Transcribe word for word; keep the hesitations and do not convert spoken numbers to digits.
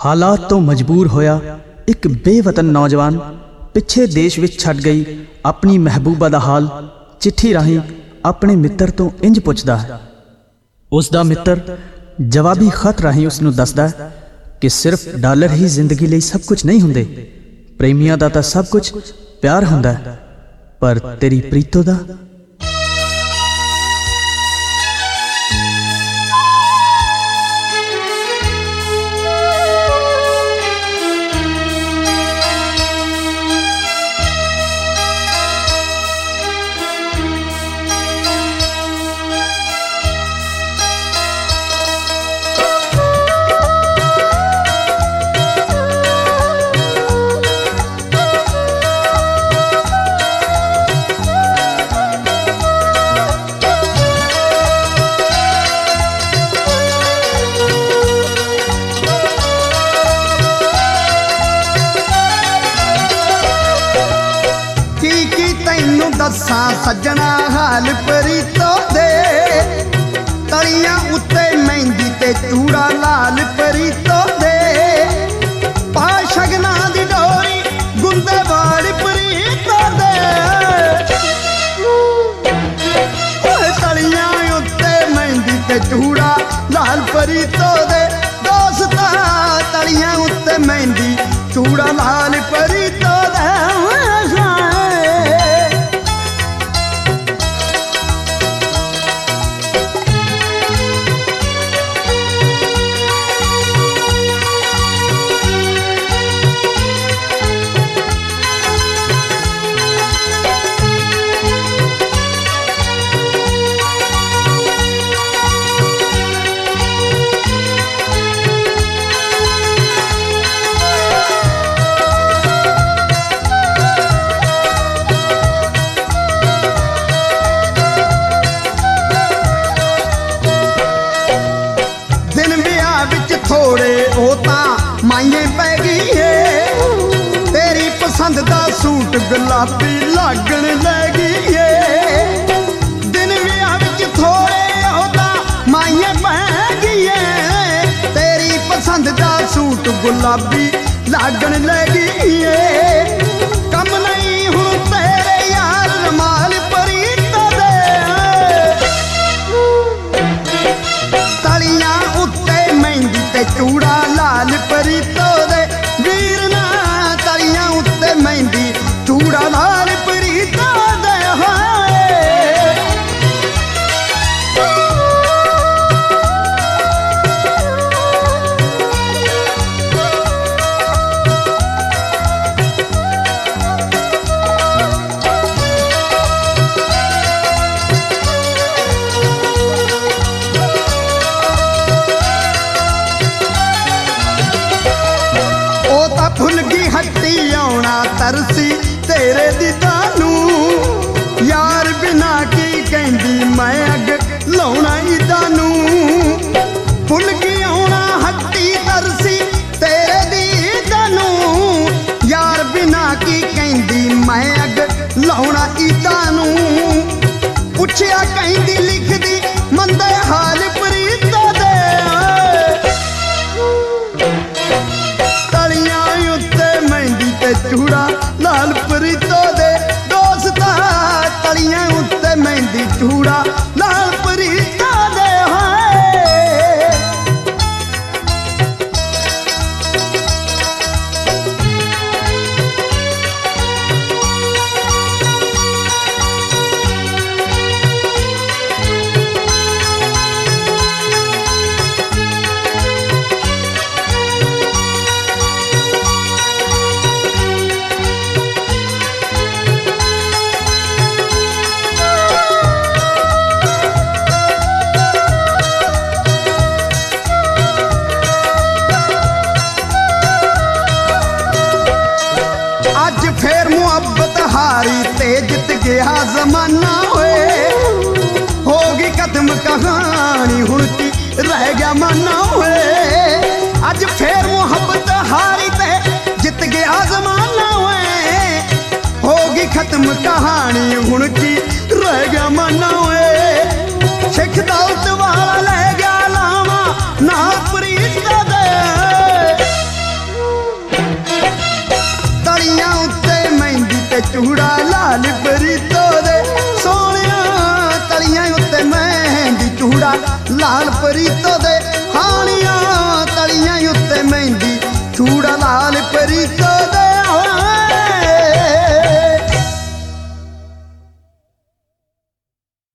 हालात तो मजबूर होया एक बेवतन नौजवान पिछे देश विच छड्ड गई अपनी महबूबा दा हाल चिट्ठी राहीं अपने मित्र तो इंज पुछदा है। उसदा मित्र जवाबी खत राहीं उसनूं दसदा है कि सिर्फ डॉलर ही जिंदगी लई सब कुछ नहीं हुंदे, प्रेमियां दा तां सब कुछ प्यार हुंदा है, पर तेरी प्रीतो दा दसा सजना हाल प्रीतो दे तलियां उत्ते मेहंदी ते चूड़ा लाल प्रीतो दे पा शगना दी डोरी गुंदे वाली प्रीतो दे तलियां उत्ते मेहंदी ते चूड़ा लाल प्रीतो दे दोस्ता तलियां उत्ते मेहंदी चूड़ा लाल प्रीतो दे थोड़े होता माइए पै गई है तेरी पसंद दा सूट गुलाबी लागण लगी है दिन विआह विच थोड़े होता माइए पै गई है तेरी पसंद दा सूट गुलाबी लागण लगी है कम नहीं हुण तेरे यार रमाल प्रीतो दे तलियां उत्ते मेहंदी ते चूड़ा लाल प्रीतो दे वीर ना तलियां उत्ते मेहंदी चूड़ा लाल प्रीतो दे फुल की हट्टी आउना तरसी तेरे दीदानू यार बिना की कहंदी मैं अग लाउना इदानू फुल की आउना हट्टी तरसी तेरे दीदानू यार बिना की कहंदी मैं अग लाउना इदानू पुछया कहंदी लिख दी मंदे हाल प्रीतो दे चूड़ा लाल प्रीतो दे दोस्ता तलियां उत्ते मेहंदी चूड़ा लाल प्रीतो दे फिर मुहब्बत हारी ते जित गया जमाना होए होगी खत्म कहानी हुण की रह गया माना होए अज फिर मुहब्बत हारी ते जित गया जमाना होए होगी खत्म कहानी हुण की रह गया माना होए सिख दौलत वाला ले गया लावा ना प्रीतो दे ਲਾਲ ਪਰੀਤੋ ਦੇ ਸੋਹਣਿਆ ਤਲੀਆਂ ਉੱਤੇ ਮਹਿੰਦੀ ਚੂੜਾ ਲਾਲ ਪਰੀਤੋ ਦੇ ਹਾਣੀਆਂ ਤਲੀਆਂ ਉੱਤੇ ਮਹਿੰਦੀ ਚੂੜਾ ਲਾਲ ਪਰੀਤੋ ਦੇ